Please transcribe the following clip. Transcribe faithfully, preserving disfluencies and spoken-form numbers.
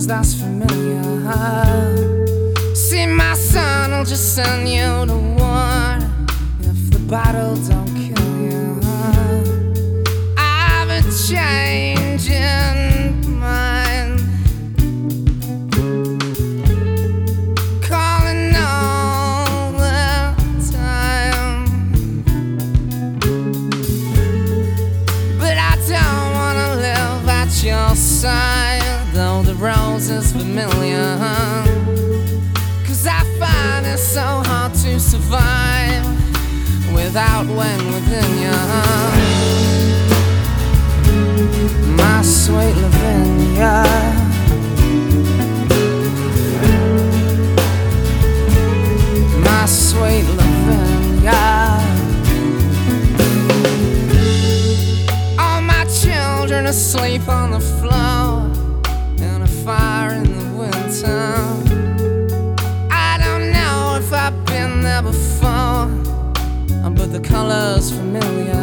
that's familiar. See, my son will just send you to war if the battle don't kill you. I've a changing mind, calling all the time, but I don't wanna live at your side, though the rose is familiar. Cause I find it so hard to survive without when within you. My sweet Lavinia, my sweet Lavinia. All my children asleep on the floor in a fire in the winter. I've been there before, but the color's familiar.